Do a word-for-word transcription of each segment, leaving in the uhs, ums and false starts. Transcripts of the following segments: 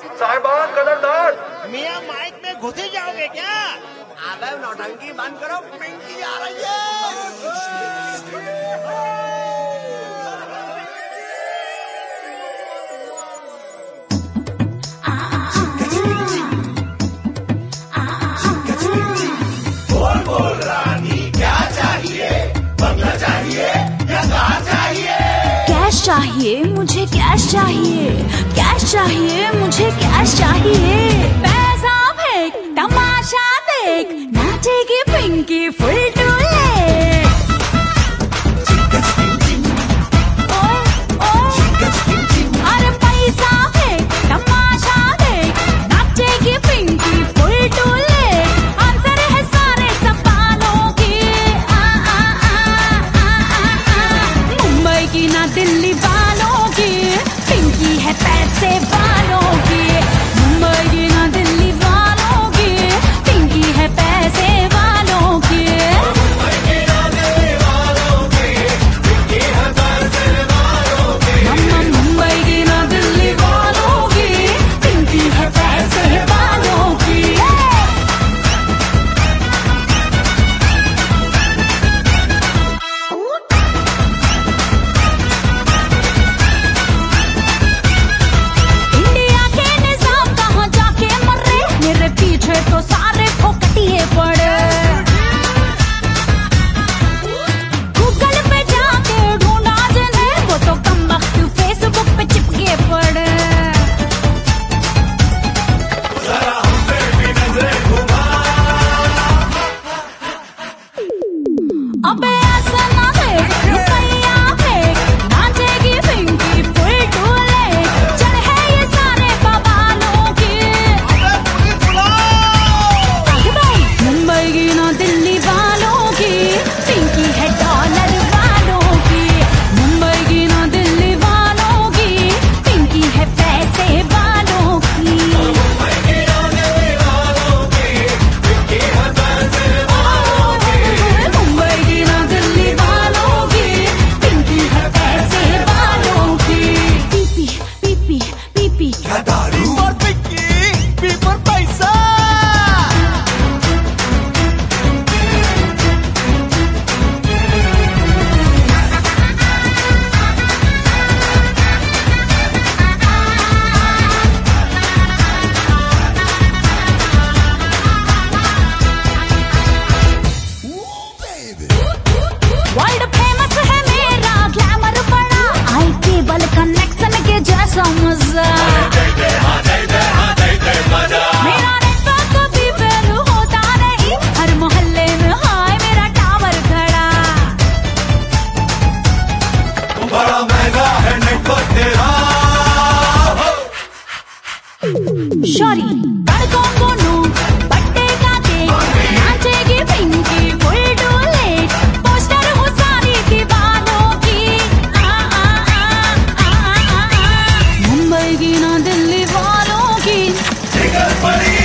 साहिबान कदरदान। मियाँ माइक में घुस ही जाओगे क्या? अबे नौटंकी बंद करो, पिंकी आ रही है। बोल बोल रानी क्या चाहिए, बंगला चाहिए या कार चाहिए? कैश चाहिए मुझे, कैश चाहिए, कैश चाहिए मुझे, कैश चाहिए। पैसा फेंक तमाशा देख, नाचेगी पिंकी फुल टू लेग। ओए ओए अरे पैसा फेंक तमाशा देख, नाचेगी Pinky full to leg. Answer है सारे सवालों की, आ आ आ आ आ मुंबई की ना दिल्ली वालों की, पिंकी है पैसे वालों की। मुंबई की ना दिल्ली वालों की, पिंकी है पैसे वालों की। मुंबई की ना दिल्ली वालों की, पिंकी है पैसे वालों की। मम्मा मुंबई की ना दिल्ली वालों की, पिंकी है पैसे वालों की। इंडिया के निजाम कहाँ जाके मरे, मेरे पीछे तो सारे फोकटिए पड़े। गूगल पे जाके ढूंढा जिन्हें, वो तो कमबख्त फेसबुक पे चिपके पड़े। जरा हम पे भी नजरें घुमा, अबे ऐसा ना देख, रुपया फेंक, नाचेगी पिंकी फुल टू लेग। चल है ये सारे बवालों की। आगे भाई मुंबई की ना दिल्ली वालों की, पिंकी है डॉलर वालों की। मुंबई की ना दिल्ली वालों की, पिंकी है पैसे वालों की। मुंबई की ना दिल्ली वालों की, पिंकी है पैसे वालों की। मुंबई की ना दिल्ली वालों की, पिंकी है पैसे वालों की। पीपी पीपी पीपी क्या दारू और पिंकी, पी पर पैसा। वर्ल्ड फेमस है मेरा ग्लैमर बड़ा, आई केबल कनेक्शन के जैसा मजा। दे दे हाँ दे दे हाँ दे दे मजा। मेरा नेटवर्क कभी फेल होता नहीं, हर मोहल्ले में हाय मेरा टावर खड़ा। बड़ा महंगा है नेटवर्क तेरा। शॉरी लड़कों को नो पट्टे का केक, नाचेगी Pinky full to leg. Poster हो सारी दीवारों की, आ आ आ आ आ आ मुंबई की ना दिल्ली वालों की, निकल पड़ी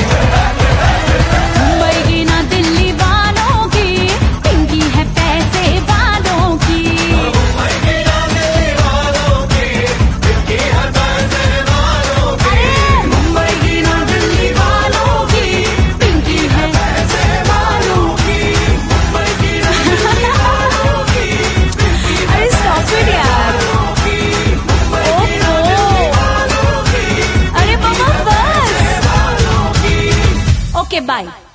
मुंबई की ना दिल्ली वालों की, पिंकी है पैसे वालों की। मुंबई की ना दिल्ली वालों की, पिंकी है पैसे वालों की। अरे मुंबई की ना दिल्ली वालों की, पिंकी है पैसे वालों की। मुंबई की ना दिल्ली वालों की, पिंकी है अरे स्टॉप इट यार। ओफो अरे बाबा बस। Okay bye.